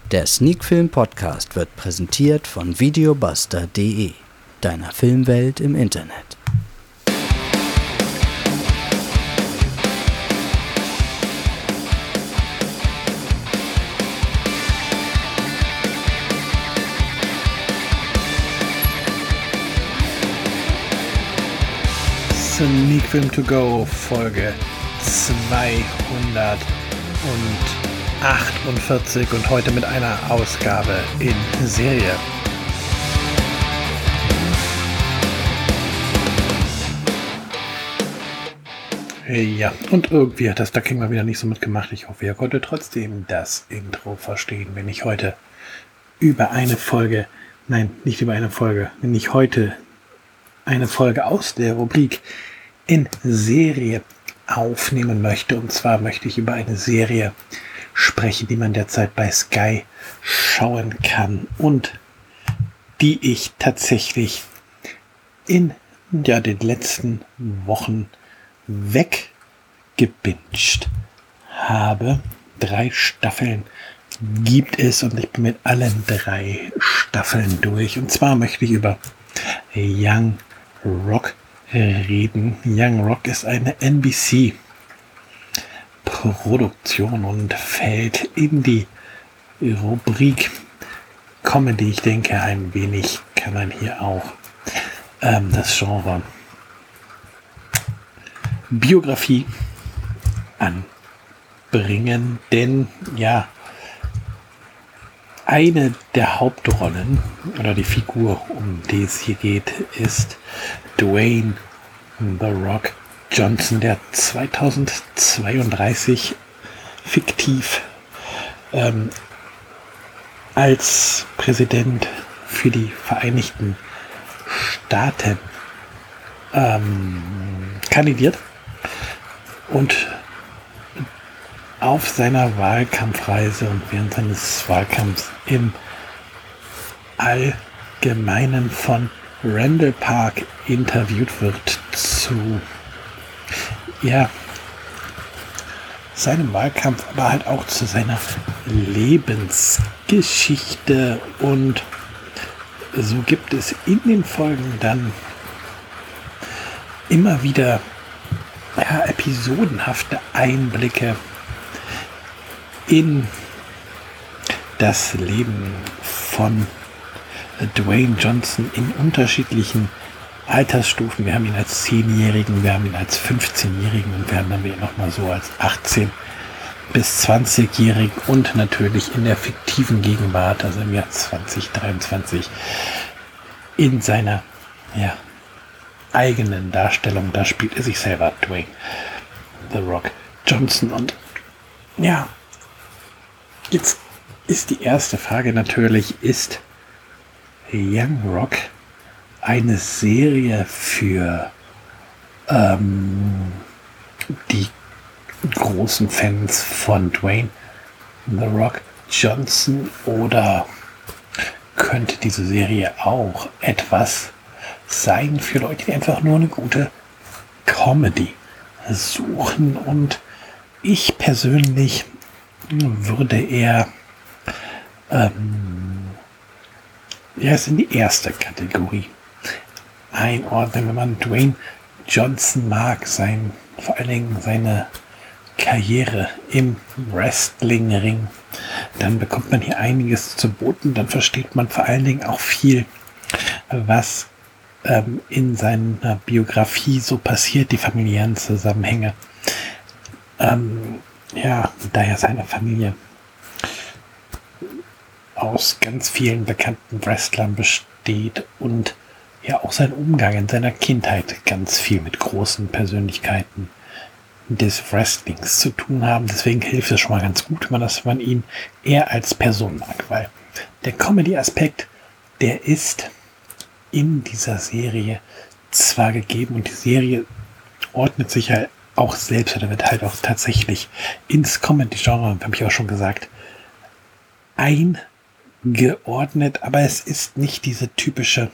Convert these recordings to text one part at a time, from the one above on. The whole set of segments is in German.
Der Sneakfilm Podcast wird präsentiert von videobuster.de, deiner Filmwelt im Internet. Sneakfilm to go, Folge 248 und heute mit einer Ausgabe in Serie. Ja, und irgendwie hat das Ducking mal wieder nicht so mitgemacht. Ich hoffe, ihr konntet trotzdem das Intro verstehen, wenn ich heute wenn ich heute eine Folge aus der Rubrik in Serie aufnehmen möchte. Und zwar möchte ich über eine Serie sprechen, die man derzeit bei Sky schauen kann und die ich tatsächlich in den letzten Wochen weggebinged habe. 3 Staffeln gibt es und ich bin mit allen 3 Staffeln durch. Und zwar möchte ich über Young Rock reden. Young Rock ist eine NBC-Produktion und fällt in die Rubrik Comedy. Ich denke, ein wenig kann man hier auch das Genre Biografie anbringen, denn ja, eine der Hauptrollen oder die Figur, um die es hier geht, ist Dwayne The Rock Johnson, der 2032 fiktiv als Präsident für die Vereinigten Staaten kandidiert und auf seiner Wahlkampfreise und während seines Wahlkampfs im Allgemeinen von Randall Park interviewt wird zu seinem Wahlkampf, aber halt auch zu seiner Lebensgeschichte. Und so gibt es in den Folgen dann immer wieder episodenhafte Einblicke in das Leben von Dwayne Johnson in unterschiedlichen Altersstufen. Wir haben ihn als 10-Jährigen, wir haben ihn als 15-Jährigen und wir haben ihn nochmal so als 18- bis 20-Jährigen und natürlich in der fiktiven Gegenwart, also im Jahr 2023, in seiner eigenen Darstellung. Da spielt er sich selber, Dwayne The Rock Johnson. Und jetzt ist die erste Frage natürlich, ist Young Rock eine Serie für die großen Fans von Dwayne The Rock Johnson, oder könnte diese Serie auch etwas sein für Leute, die einfach nur eine gute Comedy suchen? Und ich persönlich würde eher es in die erste Kategorie einordnen. Wenn man Dwayne Johnson mag, vor allen Dingen seine Karriere im Wrestling-Ring, dann bekommt man hier einiges zu boten. Dann versteht man vor allen Dingen auch viel, was in seiner Biografie so passiert, die familiären Zusammenhänge. Da ja seine Familie aus ganz vielen bekannten Wrestlern besteht und ja auch sein Umgang in seiner Kindheit ganz viel mit großen Persönlichkeiten des Wrestlings zu tun haben. Deswegen hilft es schon mal ganz gut, dass man ihn eher als Person mag, weil der Comedy-Aspekt, der ist in dieser Serie zwar gegeben und die Serie ordnet sich halt auch selbst oder wird halt auch tatsächlich ins Comedy-Genre, habe ich auch schon gesagt, eingeordnet, aber es ist nicht diese typische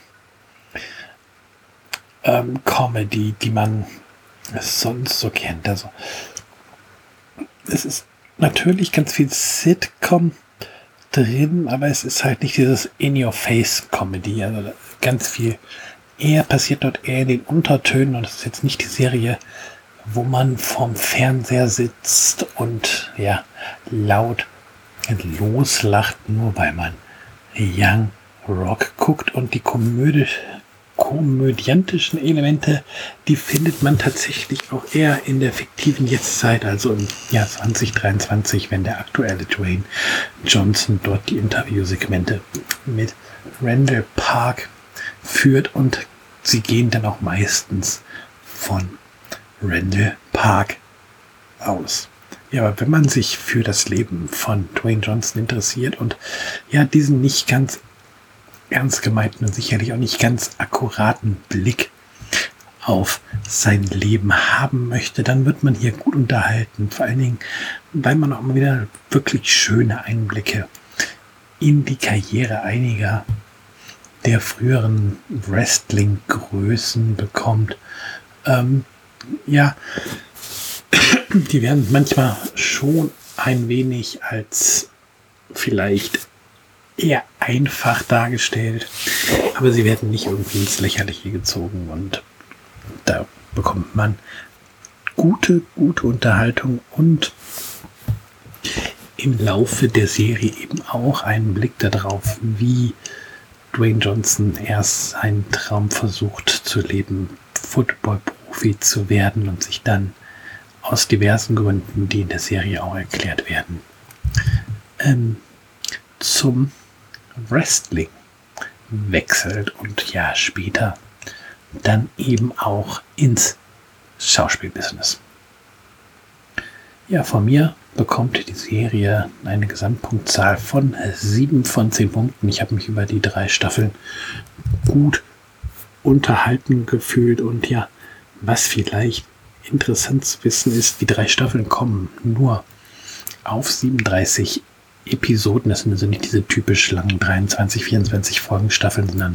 Comedy, die man sonst so kennt. Also es ist natürlich ganz viel Sitcom drin, aber es ist halt nicht dieses In-Your-Face-Comedy. Also ganz viel eher passiert dort eher in den Untertönen und es ist jetzt nicht die Serie, wo man vorm Fernseher sitzt und ja laut loslacht, nur weil man Young Rock guckt, und die komödiantischen Elemente, die findet man tatsächlich auch eher in der fiktiven Jetztzeit, also im Jahr 2023, wenn der aktuelle Dwayne Johnson dort die Interviewsegmente mit Randall Park führt, und sie gehen dann auch meistens von Randall Park aus. Ja, aber wenn man sich für das Leben von Dwayne Johnson interessiert und ja diesen nicht ganz ernst gemeinten und sicherlich auch nicht ganz akkuraten Blick auf sein Leben haben möchte, dann wird man hier gut unterhalten. Vor allen Dingen, weil man auch immer wieder wirklich schöne Einblicke in die Karriere einiger der früheren Wrestling-Größen bekommt. Die werden manchmal schon ein wenig als vielleicht eher einfach dargestellt, aber sie werden nicht irgendwie ins Lächerliche gezogen, und da bekommt man gute Unterhaltung und im Laufe der Serie eben auch einen Blick darauf, wie Dwayne Johnson erst seinen Traum versucht zu leben, Football-Profi zu werden, und sich dann aus diversen Gründen, die in der Serie auch erklärt werden, zum Wrestling wechselt und ja später dann eben auch ins Schauspielbusiness. Ja, von mir bekommt die Serie eine Gesamtpunktzahl von 7 von 10 Punkten. Ich habe mich über die 3 Staffeln gut unterhalten gefühlt, und ja, was vielleicht interessant zu wissen ist, die 3 Staffeln kommen nur auf 37 Episoden. Das sind also nicht diese typisch langen 23, 24 Folgen Staffeln, sondern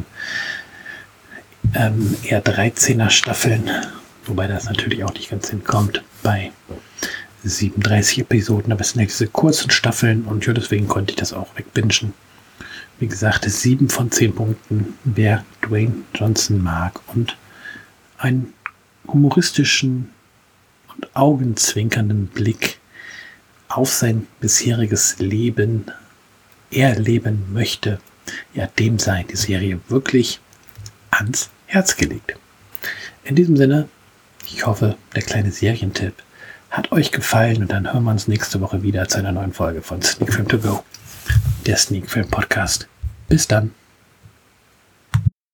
eher 13er Staffeln, wobei das natürlich auch nicht ganz hinkommt bei 37 Episoden, aber es sind ja diese kurzen Staffeln, und ja, deswegen konnte ich das auch wegbingen. Wie gesagt, 7 von 10 Punkten, wer Dwayne Johnson mag und einen humoristischen und augenzwinkernden Blick auf sein bisheriges Leben erleben möchte, ja, dem sei die Serie wirklich ans Herz gelegt. In diesem Sinne, ich hoffe, der kleine Serientipp hat euch gefallen, und dann hören wir uns nächste Woche wieder zu einer neuen Folge von Sneak Film To Go, der Sneak Film Podcast. Bis dann.